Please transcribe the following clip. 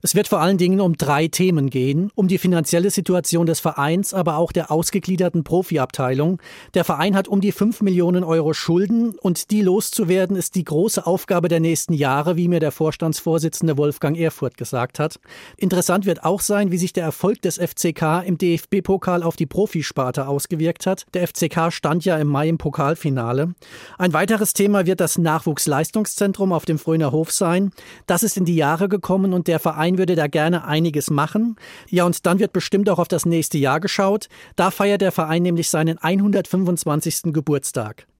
Es wird vor allen Dingen um 3 Themen gehen. Um die finanzielle Situation des Vereins, aber auch der ausgegliederten Profiabteilung. Der Verein hat um die 5 Millionen Euro Schulden und die loszuwerden ist die große Aufgabe der nächsten Jahre, wie mir der Vorstandsvorsitzende Wolfgang Erfurth gesagt hat. Interessant wird auch sein, wie sich der Erfolg des FCK im DFB-Pokal auf die Profisparte ausgewirkt hat. Der FCK stand ja im Mai im Pokalfinale. Ein weiteres Thema wird das Nachwuchsleistungszentrum auf dem Fröhner Hof sein. Das ist in die Jahre gekommen und der Verein würde da gerne einiges machen. Ja, und dann wird bestimmt auch auf das nächste Jahr geschaut. Da feiert der Verein nämlich seinen 125. Geburtstag.